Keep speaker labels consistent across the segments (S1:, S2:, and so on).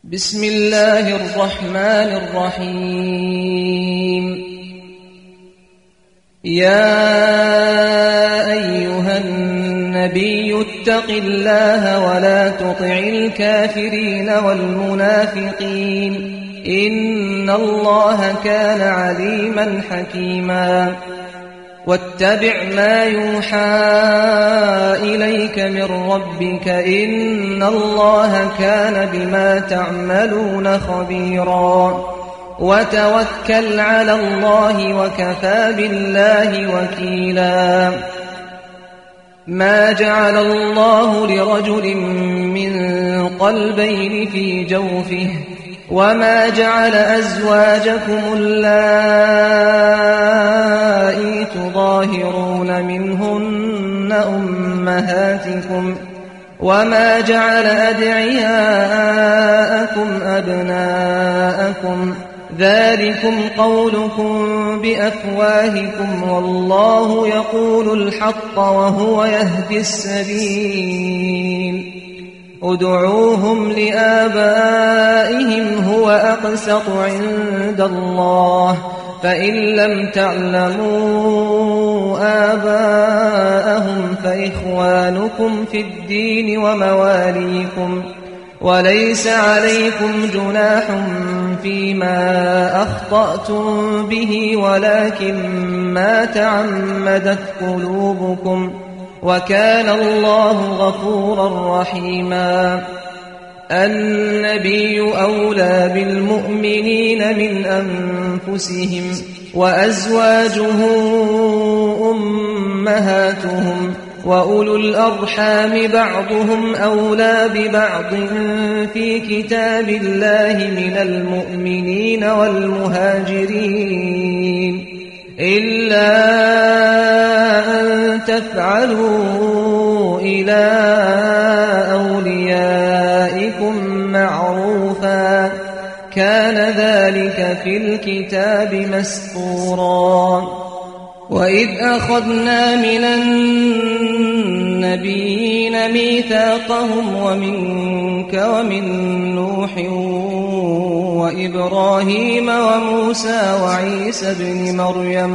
S1: بسم الله الرحمن الرحيم. يا أيها النبي اتق الله ولا تطع الكافرين والمنافقين إن الله كان عليما حكيما. واتبع ما يوحى إليك من ربك إن الله كان بما تعملون خبيرا. وتوكل على الله وكفى بالله وكيلا. ما جعل الله لرجل من قلبين في جوفه وما جعل أزواجكم اللائي تظاهرون منهن أمهاتكم وما جعل أدعياءكم أبناءكم ذلكم قولكم بأفواهكم والله يقول الحق وهو يهدي السبيل. ادعوهم لآبائهم هو أقسط عند الله فإن لم تعلموا آباءهم فإخوانكم في الدين ومواليكم وليس عليكم جناح فيما أخطأتم به ولكن ما تعمدت قلوبكم وكان الله غفورا رحيما. النبي أولى بالمؤمنين من أنفسهم وأزواجه أمهاتهم وأولو الأرحام بعضهم أولى ببعض في كتاب الله من المؤمنين والمهاجرين إلا أن تفعلوا إلى أوليائكم معروفا كان ذلك في الكتاب مسطورا. وإذ أخذنا من النبيين ميثاقهم ومنك ومن نوح وإبراهيم وموسى وعيسى ابن مريم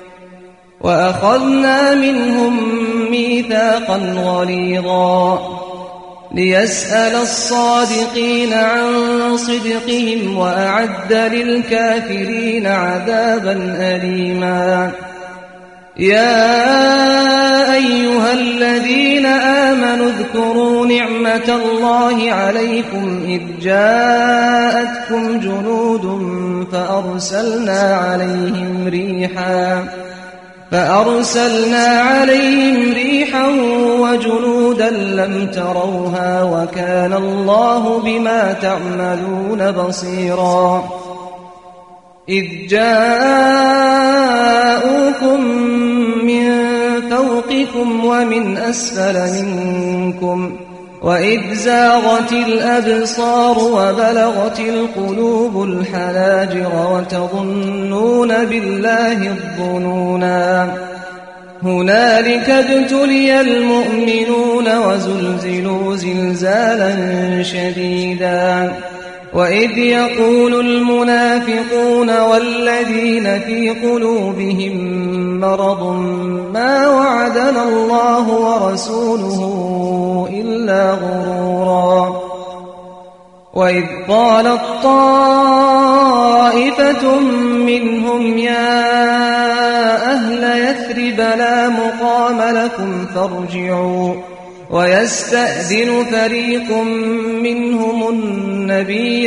S1: وأخذنا منهم ميثاقا غليظا ليسأل الصادقين عن صدقهم وأعد للكافرين عذابا أليما. يا أيها الذين آمنوا اذكروا نعمة الله عليكم إذ جاءتكم جنود فأرسلنا عليهم ريحا وجنودا لم تروها وكان الله بما تعملون بصيرا. إذ جاءوكم من فوقكم ومن أسفل منكم وإذ زاغت الأبصار وبلغت القلوب الحناجر وتظنون بالله الظنونا. هنالك ابتلي المؤمنون وزلزلوا زلزالا شديدا. وإذ يقول المنافقون والذين في قلوبهم مرض ما وعدنا الله ورسوله إلا غرورا. وإذ قالت طائفة منهم يا أهل يثرب لا مقام لكم فارجعوا ويستأذن فريق منهم النبي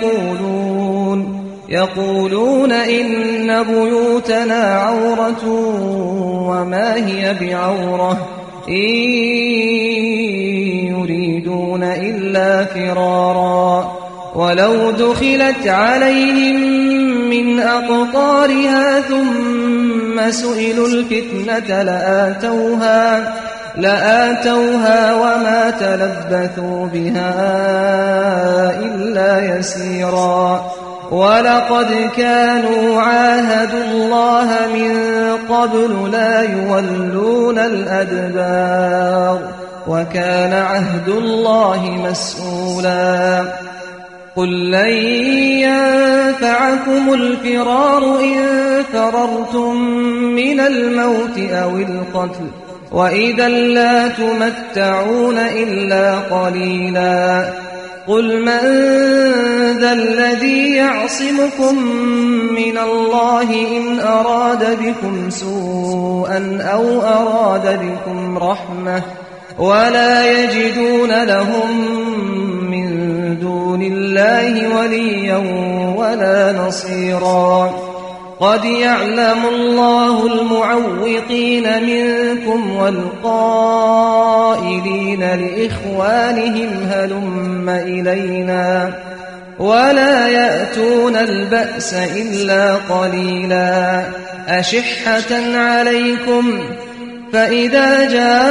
S1: يقولون إن بيوتنا عورة وما هي بعورة إن يريدون إلا فرارا. ولو دخلت عليهم من أقطارها ثم سئلوا الفتنة لآتوها وما تلبثوا بها إلا يسيرا. ولقد كانوا عاهدوا الله من قبل لا يولون الأدبار وكان عهد الله مسؤولا. قل لن ينفعكم الفرار إن فررتم من الموت أو القتل وإذا لا تمتعون إلا قليلا قل من ذا الذي يعصمكم من الله إن أراد بكم سوءا أو أراد بكم رحمة ولا يجدون لهم من دون الله وليا ولا نصيرا قد يعلم الله المعوقين منكم والقائلين لإخوانهم هلم إلينا ولا يأتون البأس إلا قليلا أشحة عليكم فإذا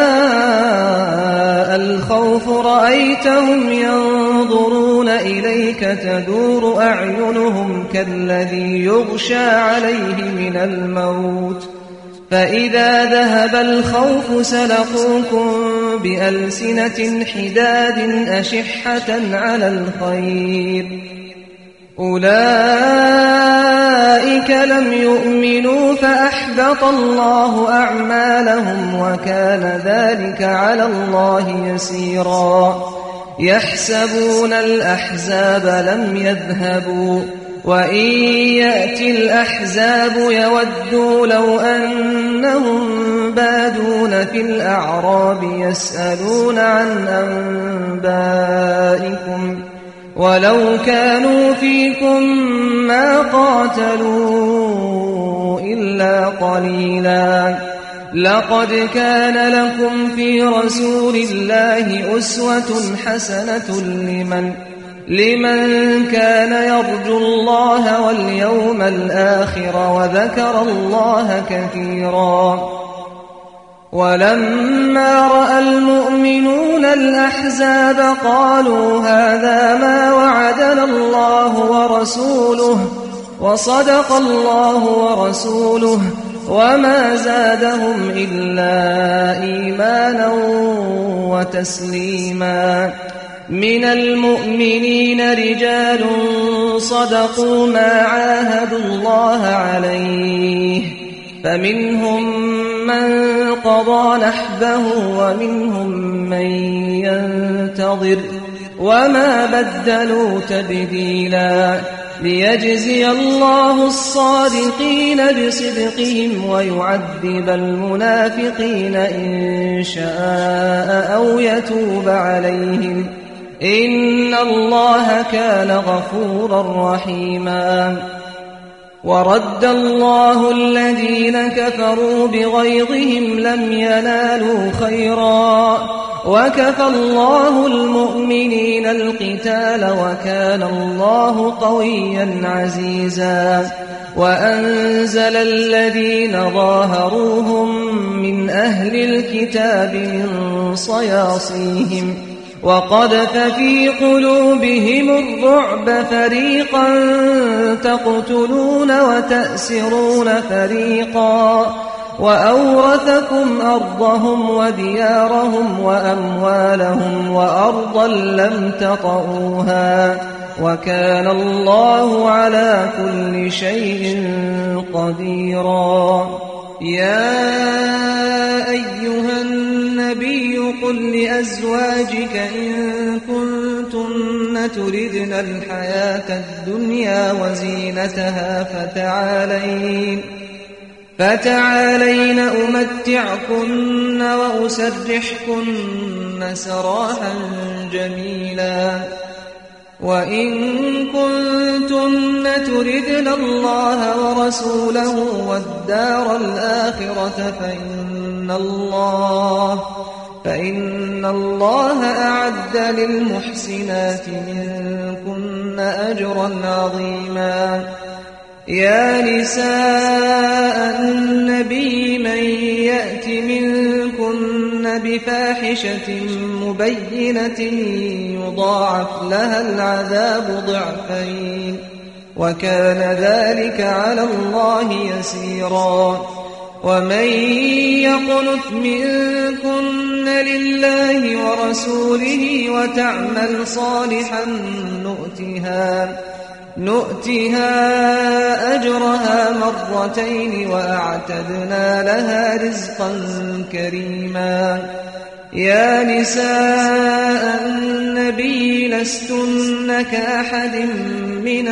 S1: جاء الخوف رأيتهم ينظرون إليك تدور أعينهم كالذي يغشى عليه من الموت فإذا ذهب الخوف سلقوكم بألسنة حداد أشحة على الخير أولئك لم يؤمنوا فأحبط الله أعمالهم وكان ذلك على الله يسيرا يحسبون الأحزاب لم يذهبوا وإن يأتي الأحزاب يودوا لو أنهم بادون في الأعراب يسألون عن أنبائكم ولو كانوا فيكم ما قاتلوا إلا قليلا لقد كان لكم في رسول الله أسوة حسنة لمن كان يرجو الله واليوم الآخر وذكر الله كثيرا ولما رأى المؤمنون الأحزاب قالوا هذا ما وعدنا الله ورسوله وصدق الله ورسوله وما زادهم إلا إيمانا وتسليما من المؤمنين رجال صدقوا ما عاهدوا الله عليه فمنهم من قضى نحبه ومنهم من ينتظر وما بدلوا تبديلا ليجزي الله الصادقين بصدقهم ويعذب المنافقين إن شاء أو يتوب عليهم إن الله كان غفورا رحيما ورد الله الذين كفروا بغيظهم لم ينالوا خيرا وكفى الله المؤمنين القتال وكان الله قويا عزيزا وأنزل الذين ظاهروهم من أهل الكتاب من صياصيهم وقذف في قلوبهم الرعب فريقا تقتلون وتأسرون فريقا وأورثكم أرضهم وديارهم وأموالهم وأرضا لم تطئوها وكان الله على كل شيء قديرا يا أيها النبي قل لأزواجك إن كنتن تردن الحياة الدنيا وزينتها فتعالين أمتعكن وأسرحكن سراحا جميلا وإن كنتن تردن الله ورسوله والدار الآخرة فإن الله أعد للمحسنات منكن أجرا عظيما يا نساء النبي من يأت منكن بفاحشة مبينة يضاعف لها العذاب ضعفين وكان ذلك على الله يسيرا ومن يقنت منكن لله ورسوله وتعمل صالحا نؤتها أجرها مرتين وأعتدنا لها رزقا كريما. يا نساء النبي لستن كأحد من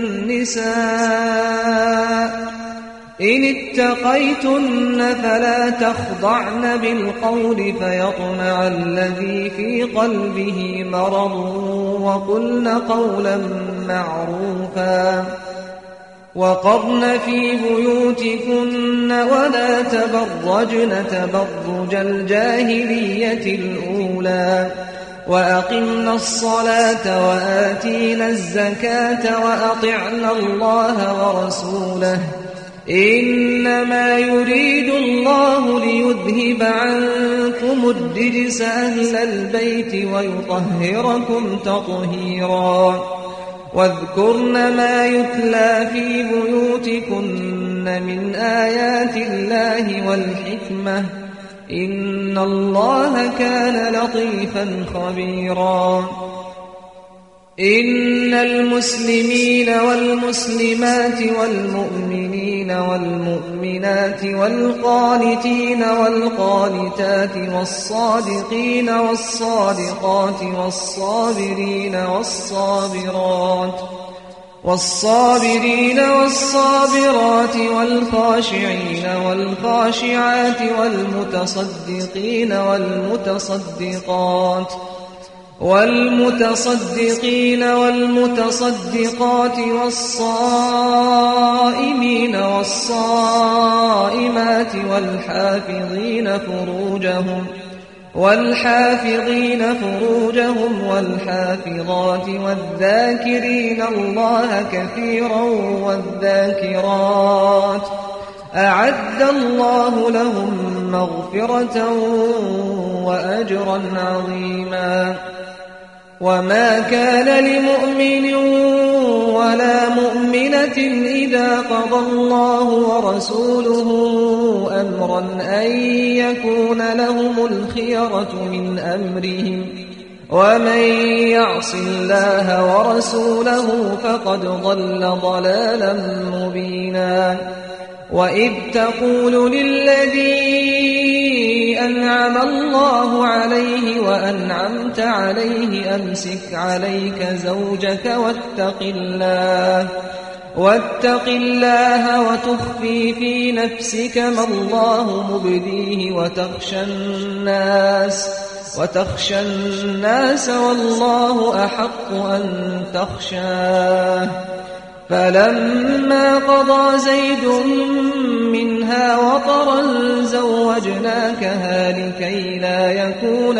S1: النساء إن اتقيتن فلا تخضعن بالقول فيطمع الذي في قلبه مرض وقلن قولا معروفا. وقرن في بيوتكن ولا تبرجن تبرج الجاهلية الأولى وأقمنا الصلاة وآتينا الزكاة وأطعنا الله ورسوله إنما يريد الله ليذهب عنكم الرجس أهل البيت ويطهركم تطهيرا. واذكرن ما يتلى في بيوتكن من آيات الله والحكمة إن الله كان لطيفا خبيرا. إن المسلمين والمسلمات والمؤمنين والمؤمنات والقانتين والقانتات والصادقين والصادقات والصابرين والصابرات والخاشعين والخاشعات والمتصدقين والمتصدقات والصائمين والصائمات والحافظين فروجهم والحافظات والذاكرين الله كثيرا والذاكرات أعد الله لهم مغفرة وأجرا عظيما. وما كان لمؤمن ولا مؤمنة إذا قضى الله ورسوله أمرا أن يكون لهم الخيرة من أمرهم ومن يعص الله ورسوله فقد ضل ضلالا مبينا. وإذ تقول للذي أنعم الله عليه وأنعمت عليه أمسك عليك زوجك واتق الله وتخفي في نفسك ما الله مبديه وتخشى الناس والله أحق أن تخشاه. فلما قضى زيد منها وطرا زوجناكها لكي لا يكون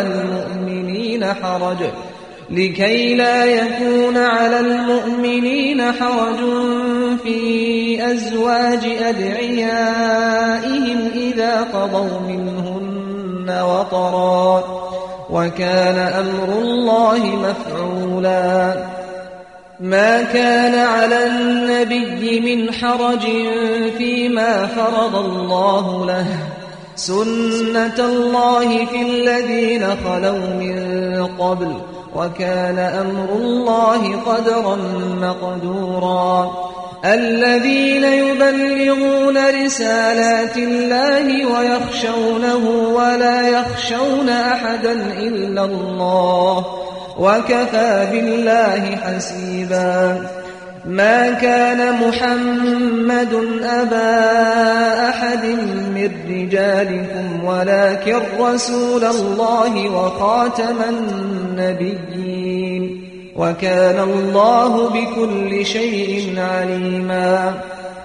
S1: على المؤمنين حرج في أزواج أدعيائهم إذا قضوا منهن وطرا وكان أمر الله مفعولا. ما كان على النبي من حرج فيما فرض الله له سنة الله في الذين خلوا من قبل وكان أمر الله قدرا مقدورا. الذين يبلغون رسالات الله ويخشونه ولا يخشون أحدا إلا الله وكفى بالله حسيبا. ما كان محمد أبا أحد من رجالكم ولكن رسول الله وخاتم النبيين وكان الله بكل شيء عليما.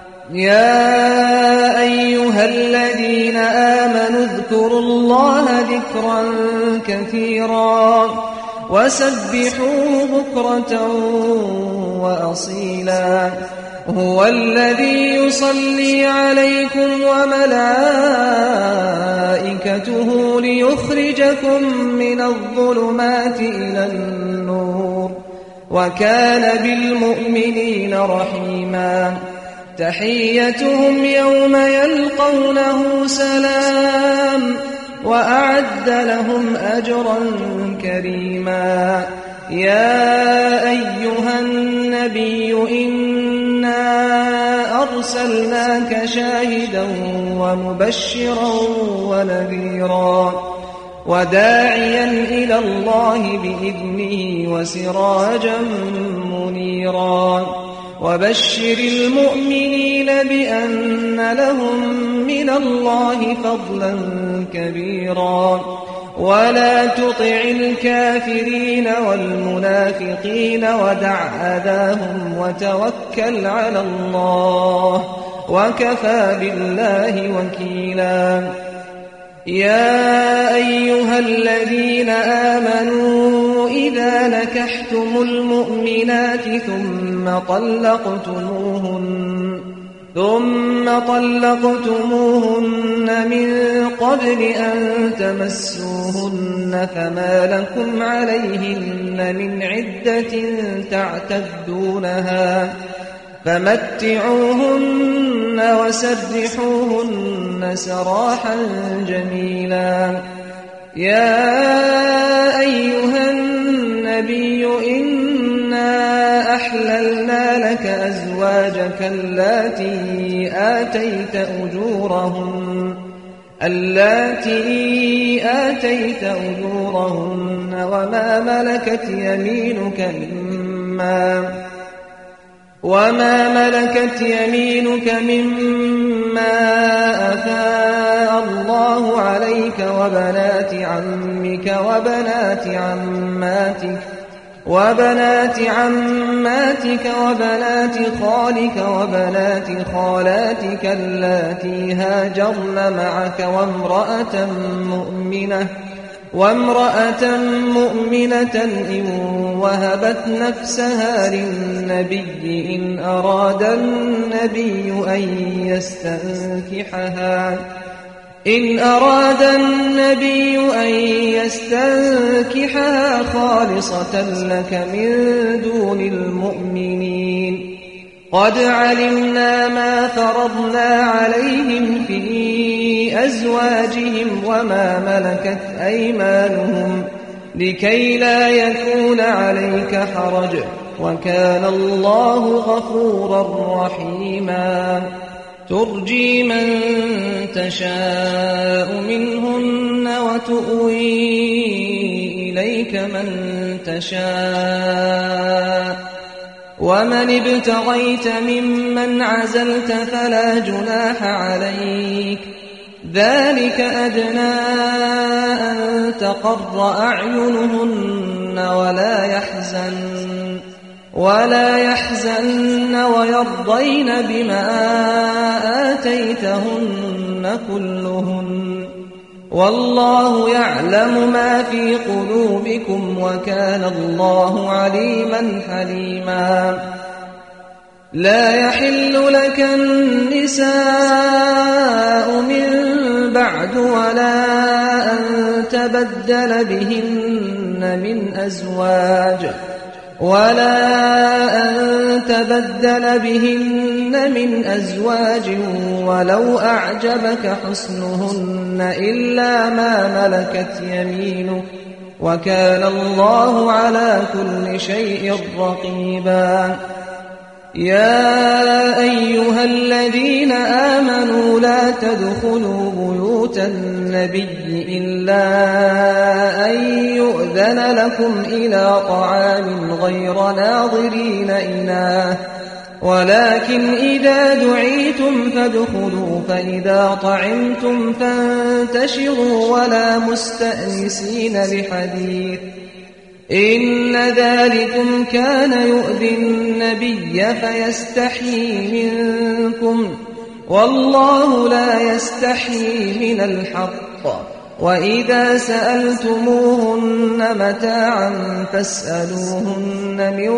S1: يا أيها الذين آمنوا اذكروا الله ذكرا كثيرا وسبحوه بكرة وأصيلا. هو الذي يصلي عليكم وملائكته ليخرجكم من الظلمات إلى النور وكان بالمؤمنين رحيما. تحيتهم يوم يلقونه سلام وأعد لهم أجرا كريما. يا أيها النبي إنا أرسلناك شاهدا ومبشرا ونذيرا وداعيا إلى الله بإذنه وسراجا منيرا وبشر المؤمنين بأن لهم من الله فضلا كبيرا ولا تطع الكافرين والمنافقين ودع أذاهم وتوكل على الله وكفى بالله وكيلا. يا أيها الذين آمنوا إذا نكحتم المؤمنات ثم طلقتموهن من قبل أن تمسوهن فما لكم عليهن من عدة تعتدونها فمتعوهن وسرحوهن سراحا جميلا. يا أيها النبي إنا أحللنا لك أزواجك اللاتي آتيت أجورهن وما ملكت يمينك مما أفاء الله عليك وبنات عمك وبنات عماتك وبنات خالك وبنات خالاتك اللاتي هاجرن معك وامرأة مؤمنة إن وهبت نفسها للنبي إن أراد النبي أن يستنكحها خالصة لك من دون المؤمنين. قد علمنا ما فرضنا عليهم في أزواجهم وما ملكت أيمانهم لكي لا يكون عليك حرج وكان الله غفورا رحيما. ترجي من تشاء منهن وتؤوي إليك من تشاء ومن ابتغيت ممن عزلت فلا جناح عليك ذلك أدنى أن تقر أعينهن ولا يحزن ويرضين بما آتيتهن كلهن والله يعلم ما في قلوبكم وكان الله عليما حليما. لا يحل لك النساء من بعد ولا أن تبدل بهن من أزواج ولو أعجبك حسنهن إلا ما ملكت يمينك وكان الله على كل شيء رقيبا. يا أيها الذين آمنوا لا تدخلوا بيوت النبي إلا أن يؤذن لكم إلى طعام غير ناظرين إناه ولكن إذا دعيتم فادخلوا فإذا طعمتم فانتشروا ولا مستأنسين لحديث إن ذلكم كان يؤذي النبي فيستحيي منكم والله لا يستحيي من الحق. وإذا سألتموهن متاعا فاسألوهن من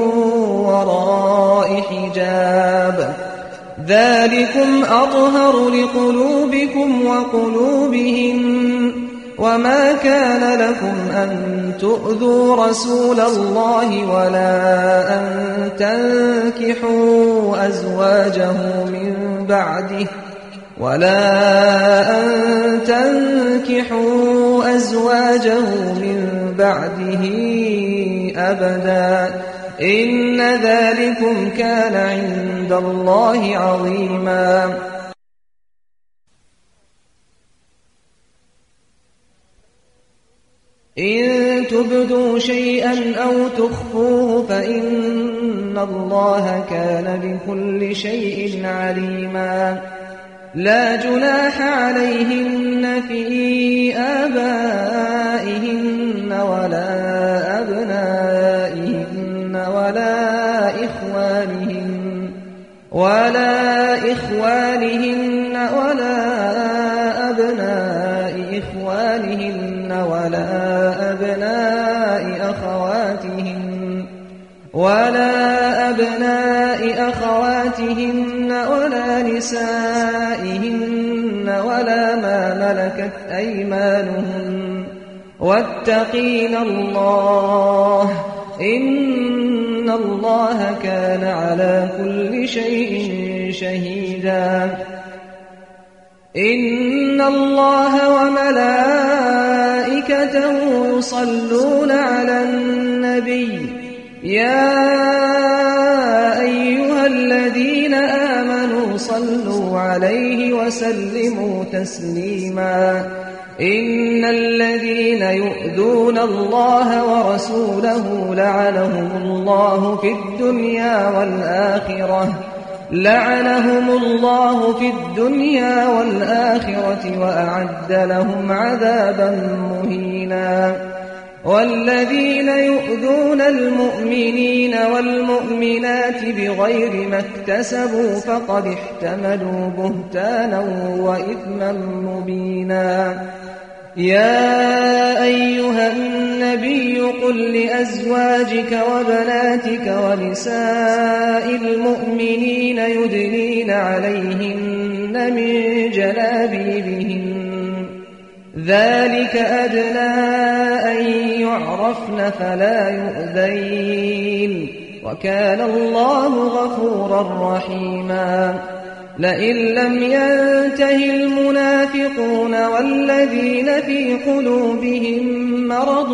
S1: وراء حجاب ذلكم أطهر لقلوبكم وقلوبهن وما كان لكم أن تؤذوا رسول الله ولا أن تنكحوا أزواجه من بعده أبدا إن ذلكم كان عند الله عظيما إن تبدوا شيئا أو تخفوه فإن الله كان بكل شيء عليما لا جناح عليهن في آبائهن ولا أبنائهن ولا إخوانهن ولا أبناء إخوانهن ولا أبناء أخواتهن ولا نسائهن ولا ما ملكت أيمانهن واتقين الله إن الله كان على كل شيء شهيدا إن الله وملائكته يصلون على النبي يا أيها الذين آمنوا صلوا عليه وسلموا تسليما إن الذين يؤذون الله ورسوله لعنهم الله في الدنيا والآخرة وأعد لهم عذابا مهينا والذين يؤذون المؤمنين والمؤمنات بغير ما اكتسبوا فقد احتملوا بهتانا وإثما مبينا يا أيها النبي قل لأزواجك وبناتك ونساء المؤمنين يدنين عليهن من جلابيبهن ذلك أدنى أن يعرفن فلا يؤذين وكان الله غفورا رحيما لئن لم ينته المنافقون والذين في قلوبهم مرض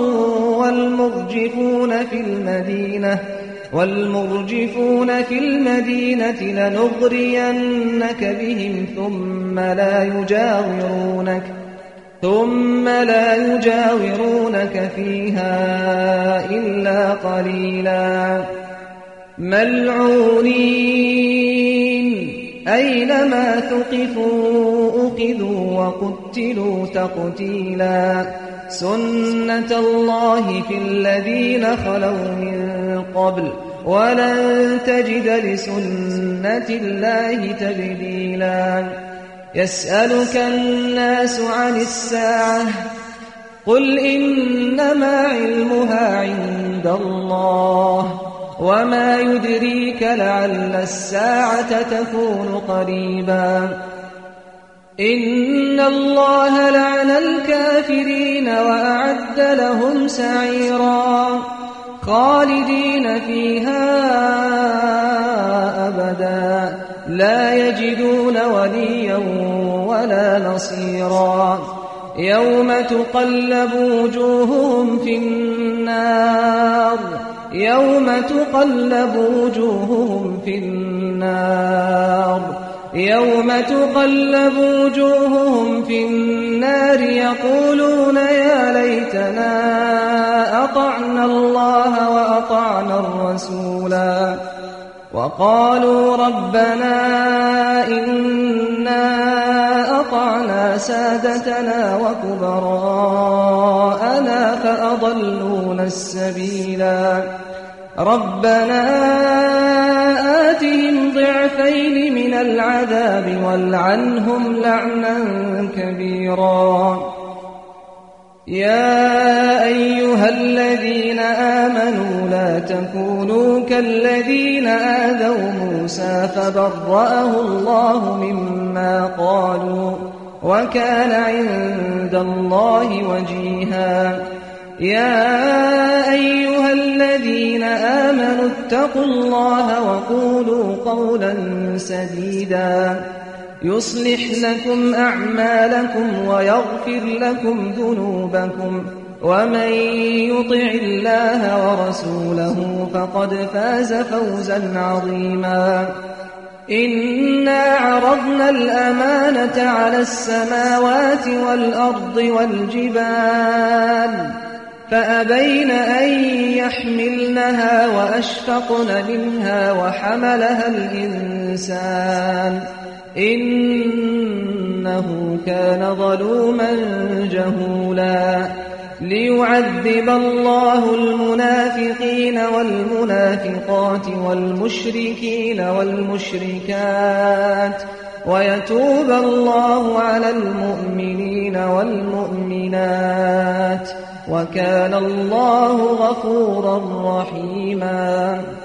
S1: والمرجفون في المدينة لنغرينك بهم ثم لا يجاورونك فيها إلا قليلا ملعونين أينما ثقفوا أخذوا وقتلوا تقتيلا سنة الله في الذين خلوا من قبل ولن تجد لسنة الله تبديلا يسألك الناس عن الساعة قل إنما علمها عند الله وما يدريك لعل الساعة تكون قريبا إن الله لعن الكافرين وأعد لهم سعيرا خالدين فيها أبدا لا يجدون وليا ولا نصيرا يوم تقلب وجوههم في النار يوم تقلب وجوههم في النار يقولون يا ليتنا أطعنا الله وأطعنا الرسولا وقالوا ربنا إنا أطعنا سادتنا وكبراءنا فأضلونا السبيلا ربنا آتهم ضعفين من العذاب والعنهم لعنا كبيرا يا أيها الذين آمنوا لا تكونوا كالذين آذوا موسى فبرأه الله مما قالوا وكان عند الله وجيها. يا أيها الذين آمنوا اتقوا الله وقولوا قولا سديدا يصلح لكم أعمالكم ويغفر لكم ذنوبكم ومن يطع الله ورسوله فقد فاز فوزا عظيما. إنا عرضنا الأمانة على السماوات والأرض والجبال فأبين أن يحملنها وأشفقن منها وحملها الإنسان إنه كان ظلوما جهولا. ليعذب الله المنافقين والمنافقات والمشركين والمشركات ويتوب الله على المؤمنين والمؤمنات وكان الله غفورا رحيما.